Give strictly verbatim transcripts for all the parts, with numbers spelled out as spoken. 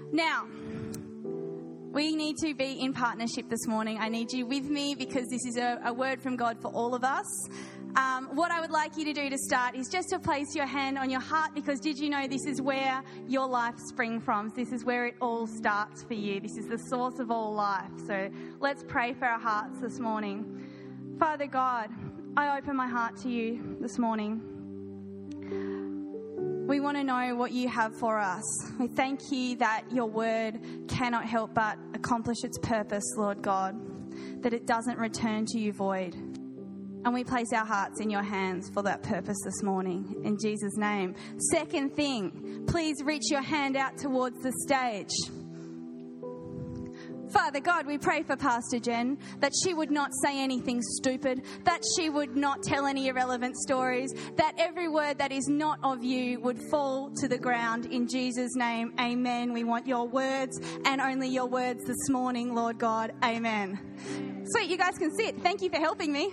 Now, we need to be in partnership this morning. I need you with me because this is a, a word from God for all of us. Um, what I would like you to do to start is just to place your hand on your heart, because did you know this is where your life springs from? This is where it all starts for you. This is the source of all life. So let's pray for our hearts this morning. Father God, I open my heart to you this morning. We want to know what you have for us. We thank you that your word cannot help but accomplish its purpose, Lord God, that it doesn't return to you void. And we place our hearts in your hands for that purpose this morning, in Jesus' name. Second thing, please reach your hand out towards the stage. Father God, we pray for Pastor Jen, that she would not say anything stupid, that she would not tell any irrelevant stories, that every word that is not of you would fall to the ground in Jesus' name. Amen. We want your words and only your words this morning, Lord God. Amen. Sweet, you guys can sit. Thank you for helping me.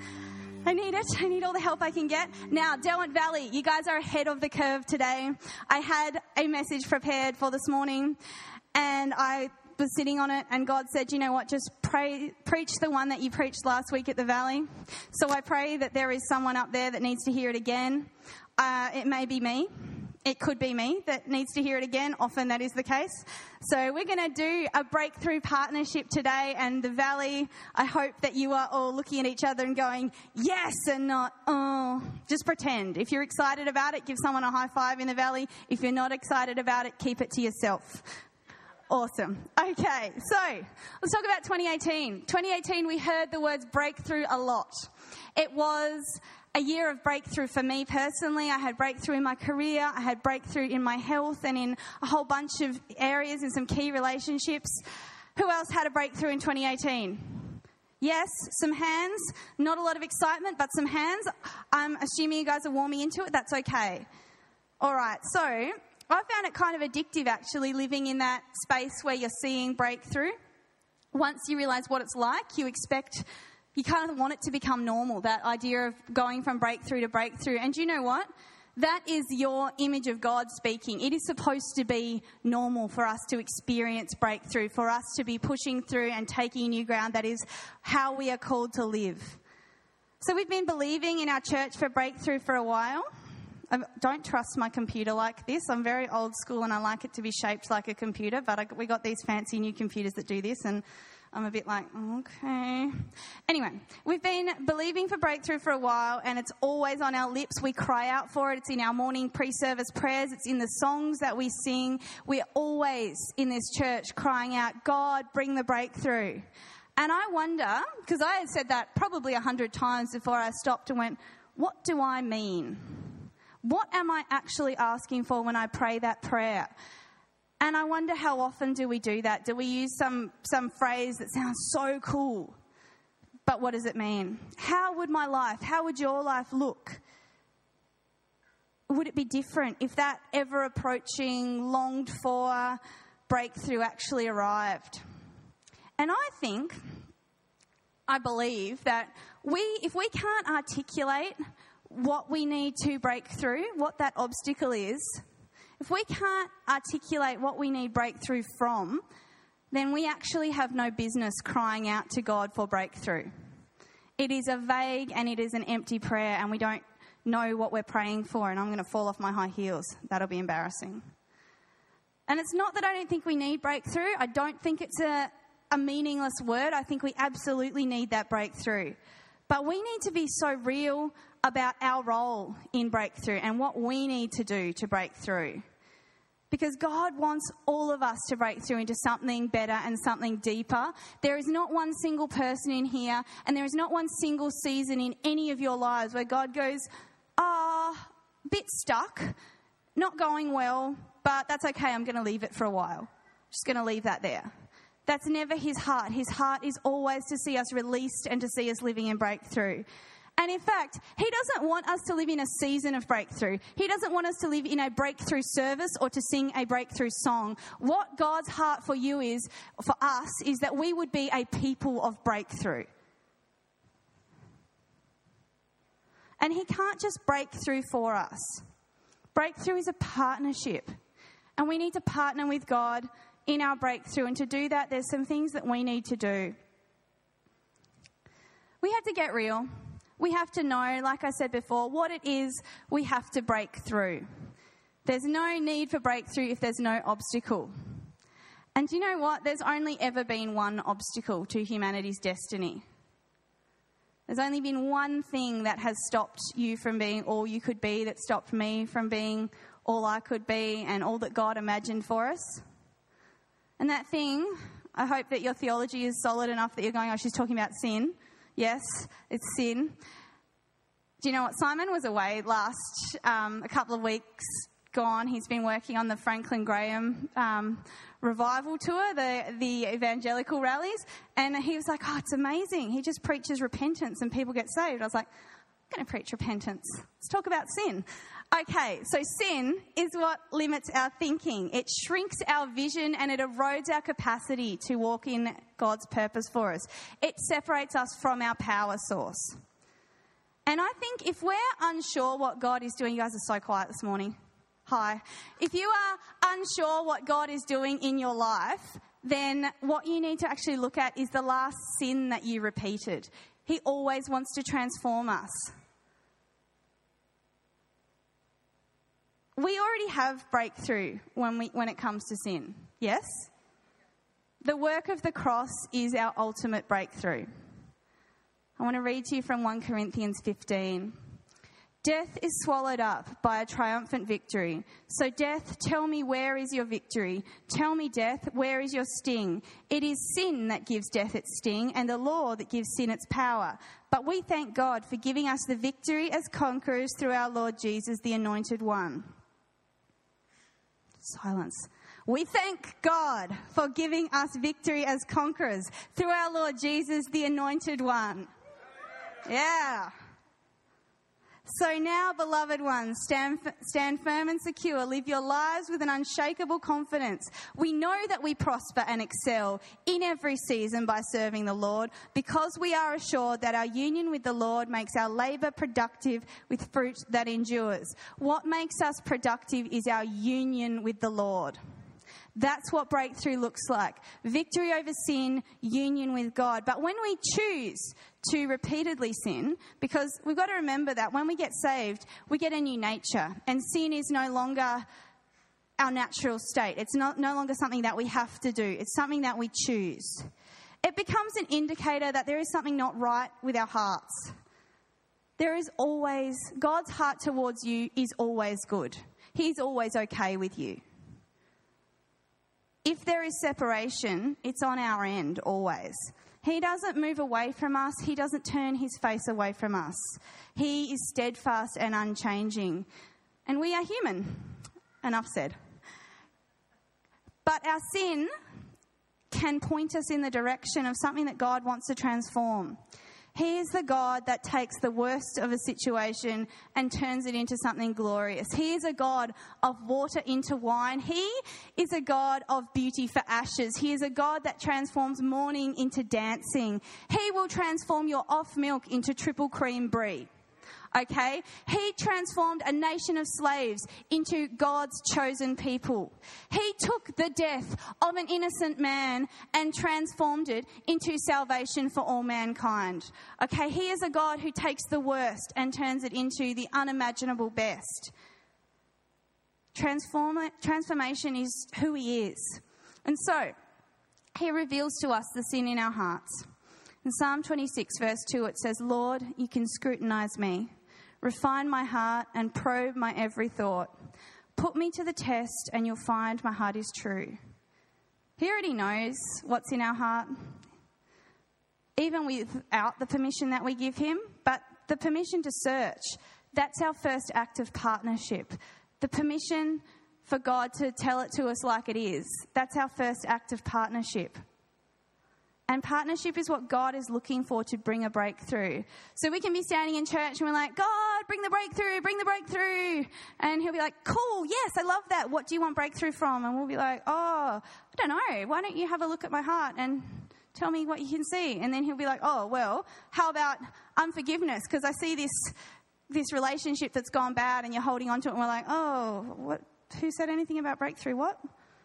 I need it. I need all the help I can get. Now, Derwent Valley, you guys are ahead of the curve today. I had a message prepared for this morning, and I was sitting on it, and God said, you know what, just pray, preach the one that you preached last week at the Valley. So I pray that there is someone up there that needs to hear it again. Uh, it may be me. It could be me that needs to hear it again. Often that is the case. So we're going to do a breakthrough partnership today, and the Valley, I hope that you are all looking at each other and going, yes, and not, oh. Just pretend. If you're excited about it, give someone a high five in the Valley. If you're not excited about it, keep it to yourself. Awesome. Okay, so let's talk about twenty eighteen. twenty eighteen, we heard the words breakthrough a lot. It was a year of breakthrough for me personally. I had breakthrough in my career. I had breakthrough in my health and in a whole bunch of areas in some key relationships. Who else had a breakthrough in twenty eighteen? Yes, some hands. Not a lot of excitement, but some hands. I'm assuming you guys are warming into it. That's okay. All right, so I found it kind of addictive, actually, living in that space where you're seeing breakthrough. Once you realise what it's like, you expect, you kind of want it to become normal, that idea of going from breakthrough to breakthrough. And you know what? That is your image of God speaking. It is supposed to be normal for us to experience breakthrough, for us to be pushing through and taking new ground. That is how we are called to live. So we've been believing in our church for breakthrough for a while. I don't trust my computer like this. I'm very old school and I like it to be shaped like a computer, but I, we got these fancy new computers that do this, and I'm a bit like, okay. Anyway, we've been believing for breakthrough for a while, and it's always on our lips. We cry out for it. It's in our morning pre-service prayers. It's in the songs that we sing. We're always in this church crying out, God, bring the breakthrough. And I wonder, because I had said that probably a hundred times before I stopped and went, what do I mean? What am I actually asking for when I pray that prayer? And I wonder, how often do we do that? Do we use some, some phrase that sounds so cool, but what does it mean? How would my life, how would your life look? Would it be different if that ever approaching, longed for breakthrough actually arrived? And I think, I believe that we, if we can't articulate what we need to break through, what that obstacle is, if we can't articulate what we need breakthrough from, then we actually have no business crying out to God for breakthrough. It is a vague and it is an empty prayer, and we don't know what we're praying for, and I'm going to fall off my high heels. That'll be embarrassing. And it's not that I don't think we need breakthrough. I don't think it's a, a meaningless word. I think we absolutely need that breakthrough. But we need to be so real about our role in breakthrough and what we need to do to break through. Because God wants all of us to break through into something better and something deeper. There is not one single person in here, and there is not one single season in any of your lives where God goes, ah, oh, bit stuck, not going well, but that's okay, I'm going to leave it for a while. Just going to leave that there. That's never his heart. His heart is always to see us released and to see us living in breakthrough. And in fact, he doesn't want us to live in a season of breakthrough. He doesn't want us to live in a breakthrough service or to sing a breakthrough song. What God's heart for you is, for us, is that we would be a people of breakthrough. And he can't just break through for us. Breakthrough is a partnership. And we need to partner with God in our breakthrough. And to do that, there's some things that we need to do. We have to get real. We have to know, like I said before, what it is we have to break through. There's no need for breakthrough if there's no obstacle. And do you know what? There's only ever been one obstacle to humanity's destiny. There's only been one thing that has stopped you from being all you could be, that stopped me from being all I could be and all that God imagined for us. And that thing, I hope that your theology is solid enough that you're going, oh, she's talking about sin. Yes, it's sin. Do you know what? Simon was away last, um, a couple of weeks gone. He's been working on the Franklin Graham um, revival tour, the, the evangelical rallies. And he was like, oh, it's amazing. He just preaches repentance and people get saved. I was like, I'm going to preach repentance. Let's talk about sin. Okay, so sin is what limits our thinking. It shrinks our vision and it erodes our capacity to walk in God's purpose for us. It separates us from our power source. And I think if we're unsure what God is doing, you guys are so quiet this morning. Hi. If you are unsure what God is doing in your life, then what you need to actually look at is the last sin that you repeated. He always wants to transform us. We already have breakthrough when we when it comes to sin, yes? The work of the cross is our ultimate breakthrough. I want to read to you from First Corinthians fifteen. Death is swallowed up by a triumphant victory. So death, tell me, where is your victory? Tell me, death, where is your sting? It is sin that gives death its sting and the law that gives sin its power. But we thank God for giving us the victory as conquerors through our Lord Jesus, the Anointed One. Silence. We thank God for giving us victory as conquerors through our Lord Jesus, the Anointed One. Yeah. So now, beloved ones, stand, stand firm and secure. Live your lives with an unshakable confidence. We know that we prosper and excel in every season by serving the Lord, because we are assured that our union with the Lord makes our labour productive with fruit that endures. What makes us productive is our union with the Lord. That's what breakthrough looks like. Victory over sin, union with God. But when we choose to repeatedly sin, because we've got to remember that when we get saved, we get a new nature. And sin is no longer our natural state. It's not no longer something that we have to do. It's something that we choose. It becomes an indicator that there is something not right with our hearts. There is always, God's heart towards you is always good. He's always okay with you. If there is separation, it's on our end always. He doesn't move away from us. He doesn't turn his face away from us. He is steadfast and unchanging. And we are human. Enough said. But our sin can point us in the direction of something that God wants to transform. He is the God that takes the worst of a situation and turns it into something glorious. He is a God of water into wine. He is a God of beauty for ashes. He is a God that transforms mourning into dancing. He will transform your off milk into triple cream brie. Okay? He transformed a nation of slaves into God's chosen people. He took the death of an innocent man and transformed it into salvation for all mankind. Okay? He is a God who takes the worst and turns it into the unimaginable best. Transform, transformation is who he is. And so, he reveals to us the sin in our hearts. In Psalm twenty-six, verse two, it says, Lord, you can scrutinize me. Refine my heart and probe my every thought. Put me to the test and you'll find my heart is true. He already knows what's in our heart, even without the permission that we give him, but the permission to search, that's our first act of partnership. The permission for God to tell it to us like it is, that's our first act of partnership. And partnership is what God is looking for to bring a breakthrough. So we can be standing in church and we're like, God, bring the breakthrough, bring the breakthrough. And he'll be like, cool, yes, I love that. What do you want breakthrough from? And we'll be like, oh, I don't know. Why don't you have a look at my heart and tell me what you can see? And then he'll be like, oh, well, how about unforgiveness? Because I see this this relationship that's gone bad and you're holding on to it. And we're like, oh, what who said anything about breakthrough? What?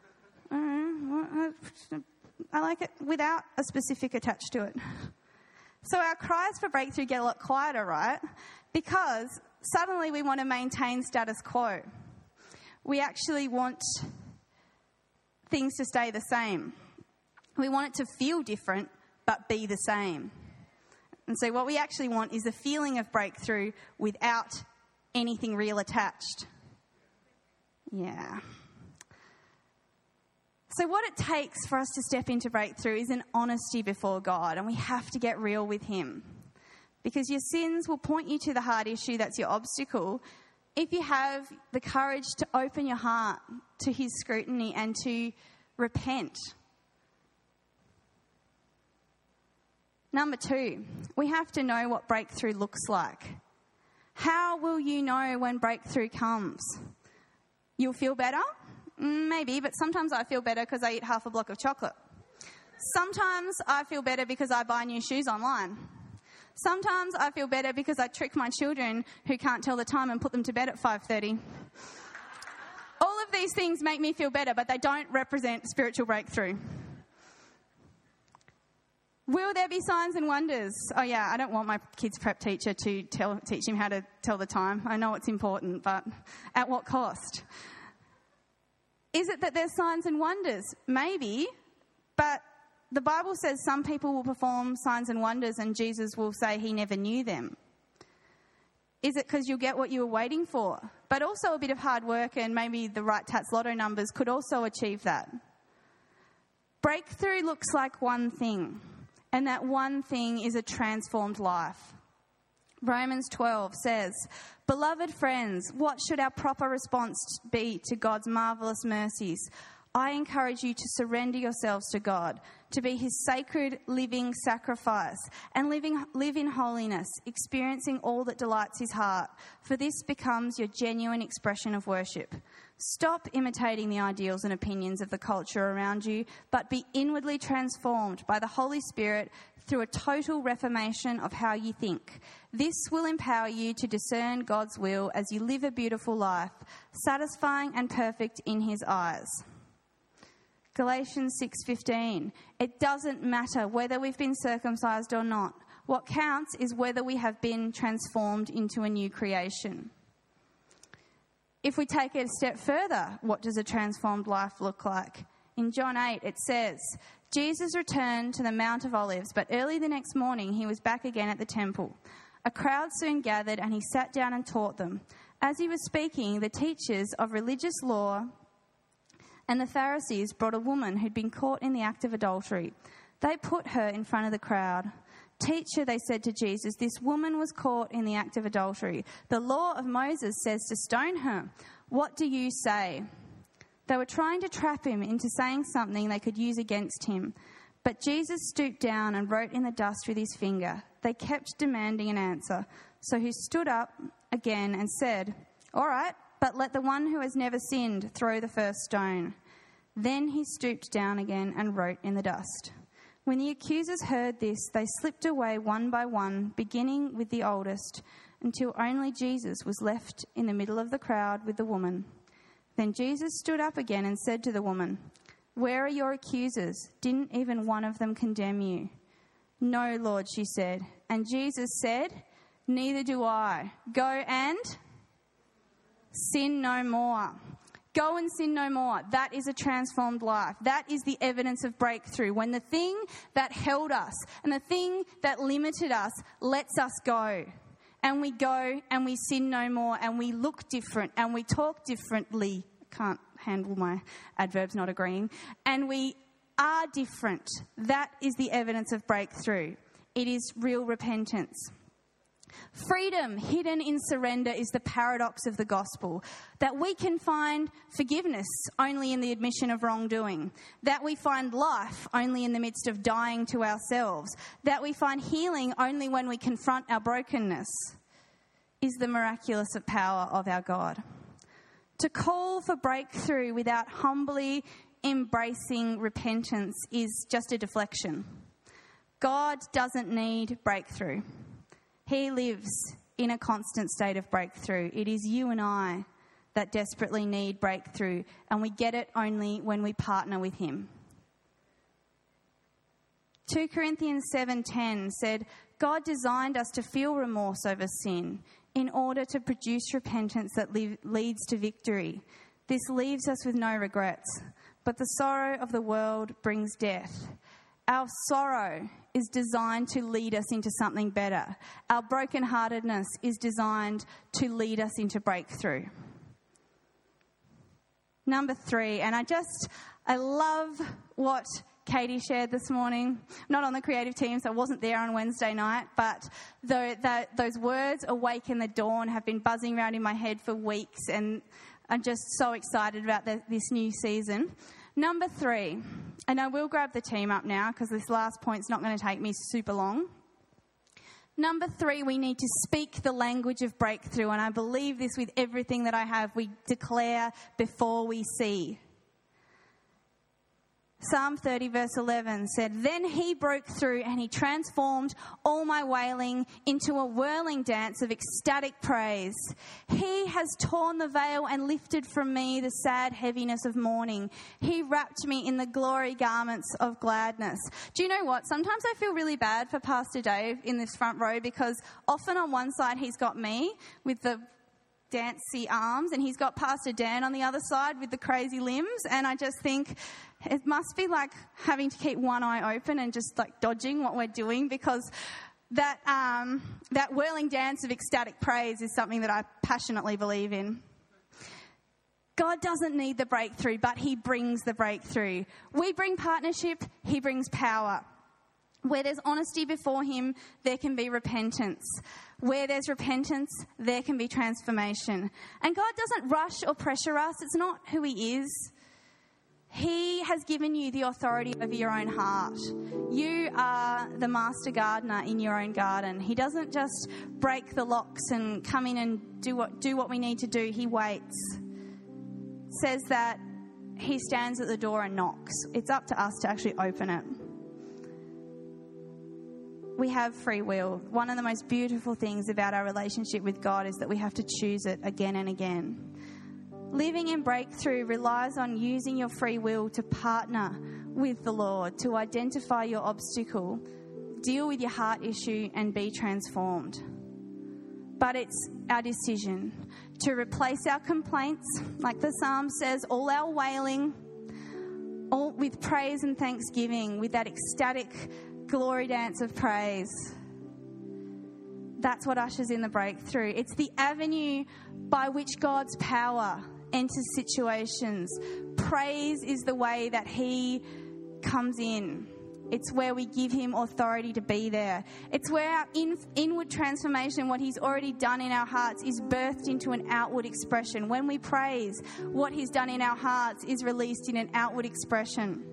I like it without a specific attached to it. So our cries for breakthrough get a lot quieter, right? Because suddenly we want to maintain status quo. We actually want things to stay the same. We want it to feel different, but be the same. And so what we actually want is a feeling of breakthrough without anything real attached. Yeah. So what it takes for us to step into breakthrough is an honesty before God, and we have to get real with him. Because your sins will point you to the hard issue that's your obstacle if you have the courage to open your heart to his scrutiny and to repent. Number two, we have to know what breakthrough looks like. How will you know when breakthrough comes? You'll feel better? Maybe, but sometimes I feel better because I eat half a block of chocolate. Sometimes I feel better because I buy new shoes online. Sometimes I feel better because I trick my children who can't tell the time and put them to bed at five thirty. All of these things make me feel better, but they don't represent spiritual breakthrough. Will there be signs and wonders? Oh yeah, I don't want my kid's prep teacher to tell, teach him how to tell the time. I know it's important, but at what cost? Is it that there's signs and wonders? Maybe, but the Bible says some people will perform signs and wonders and Jesus will say he never knew them. Is it because you'll get what you were waiting for? But also a bit of hard work and maybe the right Tats Lotto numbers could also achieve that. Breakthrough looks like one thing, and that one thing is a transformed life. Romans twelve says, "Beloved friends, what should our proper response be to God's marvellous mercies? I encourage you to surrender yourselves to God, to be his sacred living sacrifice, and living, live in holiness, experiencing all that delights his heart, for this becomes your genuine expression of worship. Stop imitating the ideals and opinions of the culture around you, but be inwardly transformed by the Holy Spirit through a total reformation of how you think. This will empower you to discern God's will as you live a beautiful life, satisfying and perfect in his eyes." Galatians six fifteen, "It doesn't matter whether we've been circumcised or not. What counts is whether we have been transformed into a new creation." If we take it a step further, what does a transformed life look like? In John eight, it says, "Jesus returned to the Mount of Olives, but early the next morning he was back again at the temple. A crowd soon gathered and he sat down and taught them. As he was speaking, the teachers of religious law and the Pharisees brought a woman who'd been caught in the act of adultery. They put her in front of the crowd. 'Teacher,' they said to Jesus, 'this woman was caught in the act of adultery. The law of Moses says to stone her. What do you say?' They were trying to trap him into saying something they could use against him. But Jesus stooped down and wrote in the dust with his finger. They kept demanding an answer. So he stood up again and said, 'All right, but let the one who has never sinned throw the first stone.' Then he stooped down again and wrote in the dust. When the accusers heard this, they slipped away one by one, beginning with the oldest, until only Jesus was left in the middle of the crowd with the woman. Then Jesus stood up again and said to the woman, 'Where are your accusers? Didn't even one of them condemn you?' 'No, Lord,' she said. And Jesus said, 'Neither do I. Go and sin no more.'" Go and sin no more. That is a transformed life. That is the evidence of breakthrough. When the thing that held us and the thing that limited us lets us go. And we go and we sin no more and we look different and we talk differently. I can't handle my adverbs not agreeing. And we are different. That is the evidence of breakthrough. It is real repentance. Freedom hidden in surrender is the paradox of the gospel, that we can find forgiveness only in the admission of wrongdoing, that we find life only in the midst of dying to ourselves, that we find healing only when we confront our brokenness, is the miraculous power of our God. To call for breakthrough without humbly embracing repentance is just a deflection. God doesn't need breakthrough. He lives in a constant state of breakthrough. It is you and I that desperately need breakthrough, and we get it only when we partner with him. Second Corinthians seven ten said, God designed us to feel remorse over sin in order to produce repentance that le- leads to victory. This leaves us with no regrets, but the sorrow of the world brings death. Our sorrow is designed to lead us into something better. Our brokenheartedness is designed to lead us into breakthrough. Number three, and I just, I love what Katie shared this morning. I'm not on the creative team, so I wasn't there on Wednesday night, but the, the, those words, awaken the dawn, have been buzzing around in my head for weeks, and I'm just so excited about the, this new season. Number three, and I will grab the team up now because this last point's not going to take me super long. Number three, we need to speak the language of breakthrough, and I believe this with everything that I have. We declare before we see. Psalm thirty verse eleven said, Then he broke through and he transformed all my wailing into a whirling dance of ecstatic praise. He has torn the veil and lifted from me the sad heaviness of mourning. He wrapped me in the glory garments of gladness. Do you know what? Sometimes I feel really bad for Pastor Dave in this front row because often on one side he's got me with the dancy arms and he's got Pastor Dan on the other side with the crazy limbs, and I just think it must be like having to keep one eye open and just like dodging what we're doing, because that um, that whirling dance of ecstatic praise is something that I passionately believe in. God doesn't need the breakthrough, but he brings the breakthrough. We bring partnership, he brings power. Where there's honesty before him, there can be repentance. Where there's repentance, there can be transformation. And God doesn't rush or pressure us. It's not who he is. He has given you the authority over your own heart. You are the master gardener in your own garden. He doesn't just break the locks and come in and do what, do what we need to do. He waits. It says that he stands at the door and knocks. It's up to us to actually open it. We have free will. One of the most beautiful things about our relationship with God is that we have to choose it again and again. Living in breakthrough relies on using your free will to partner with the Lord, to identify your obstacle, deal with your heart issue, and be transformed. But it's our decision to replace our complaints, like the Psalm says, all our wailing, all with praise and thanksgiving, with that ecstatic glory dance of praise. That's what ushers in the breakthrough. It's the avenue by which God's power enters situations. Praise is the way that he comes in. It's where we give him authority to be there. It's where our in, inward transformation, what he's already done in our hearts, is birthed into an outward expression. When we praise, what he's done in our hearts is released in an outward expression.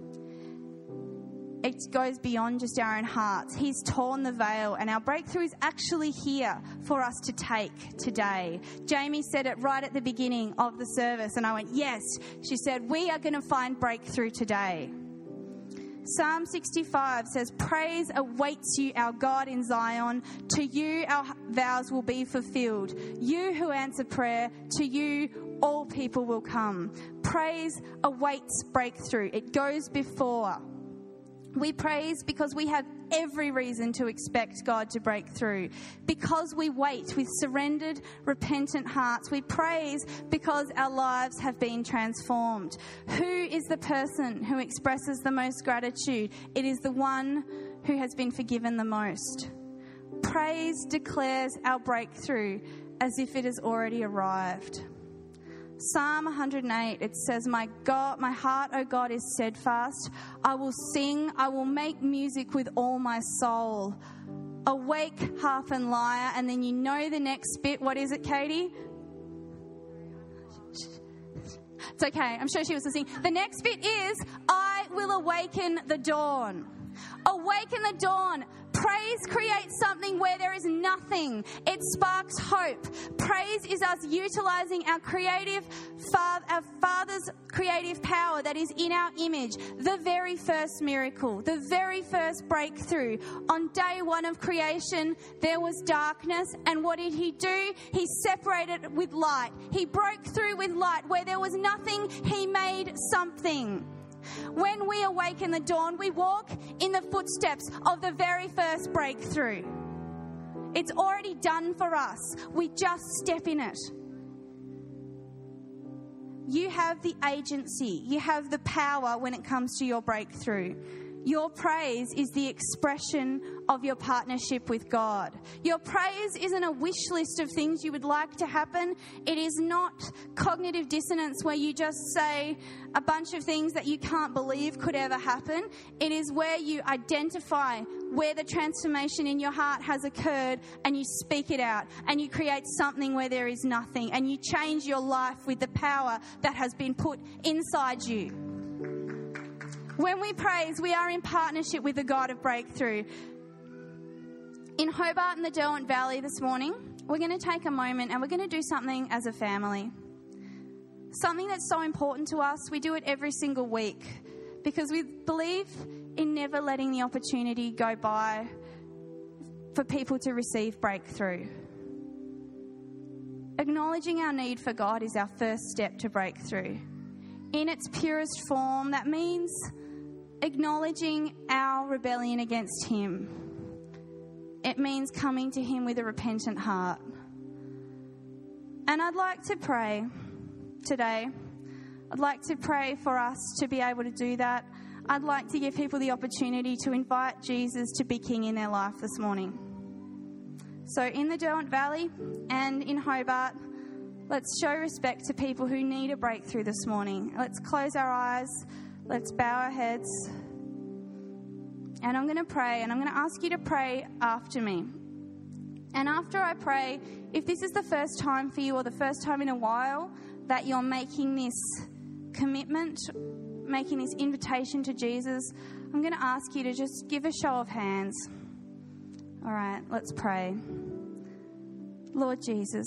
It goes beyond just our own hearts. He's torn the veil, and our breakthrough is actually here for us to take today. Jamie said it right at the beginning of the service, and I went, yes. She said, we are going to find breakthrough today. Psalm sixty-five says, praise awaits you, our God in Zion. To you our vows will be fulfilled. You who answer prayer, to you all people will come. Praise awaits breakthrough. It goes before. We praise because we have every reason to expect God to break through. Because we wait with surrendered, repentant hearts. We praise because our lives have been transformed. Who is the person who expresses the most gratitude? It is the one who has been forgiven the most. Praise declares our breakthrough as if it has already arrived. Psalm one hundred eight, it says, My God, my heart, O God, is steadfast. I will sing, I will make music with all my soul. Awake, harp and lyre. And then you know the next bit. What is it, Katie? It's okay. I'm sure she was listening. The next bit is, I will awaken the dawn. Awaken the dawn. Praise creates something where there is nothing. It sparks hope. Praise is us utilizing our creative, our Father's creative power that is in our image. The very first miracle, the very first breakthrough. On day one of creation, there was darkness, and what did he do? He separated with light. He broke through with light. Where there was nothing, he made something. When we awake in the dawn, we walk in the footsteps of the very first breakthrough. It's already done for us. We just step in it. You have the agency. You have the power when it comes to your breakthrough. Your praise is the expression of your partnership with God. Your praise isn't a wish list of things you would like to happen. It is not cognitive dissonance where you just say a bunch of things that you can't believe could ever happen. It is where you identify where the transformation in your heart has occurred and you speak it out and you create something where there is nothing and you change your life with the power that has been put inside you. When we praise, we are in partnership with the God of breakthrough. In Hobart and the Derwent Valley this morning, we're going to take a moment and we're going to do something as a family. Something that's so important to us. We do it every single week because we believe in never letting the opportunity go by for people to receive breakthrough. Acknowledging our need for God is our first step to breakthrough. In its purest form, that means acknowledging our rebellion against him. It means coming to him with a repentant heart. And I'd like to pray today. I'd like to pray for us to be able to do that. I'd like to give people the opportunity to invite Jesus to be king in their life this morning. So in the Derwent Valley and in Hobart, let's show respect to people who need a breakthrough this morning. Let's close our eyes. Let's bow our heads. And I'm going to pray, and I'm going to ask you to pray after me. And after I pray, if this is the first time for you or the first time in a while that you're making this commitment, making this invitation to Jesus, I'm going to ask you to just give a show of hands. All right, let's pray. Lord Jesus,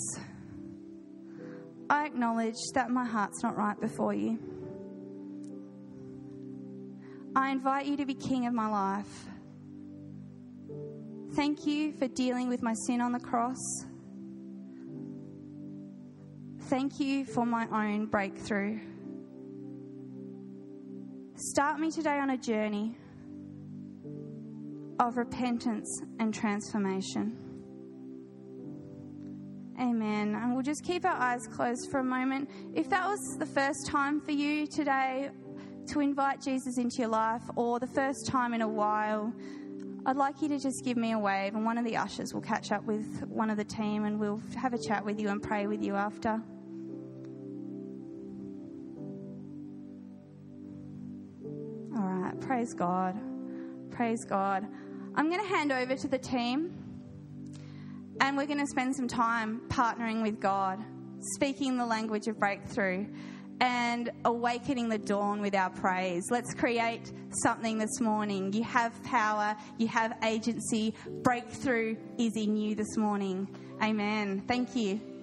I acknowledge that my heart's not right before you. I invite you to be king of my life. Thank you for dealing with my sin on the cross. Thank you for my own breakthrough. Start me today on a journey of repentance and transformation. Amen. And we'll just keep our eyes closed for a moment. If that was the first time for you today to invite Jesus into your life, or the first time in a while, I'd like you to just give me a wave, and one of the ushers will catch up with one of the team and we'll have a chat with you and pray with you after. All right, praise God. Praise God. I'm going to hand over to the team, and we're going to spend some time partnering with God, speaking the language of breakthrough, and awakening the dawn with our praise. Let's create something this morning. You have power, you have agency. Breakthrough is in you this morning. Amen. Thank you.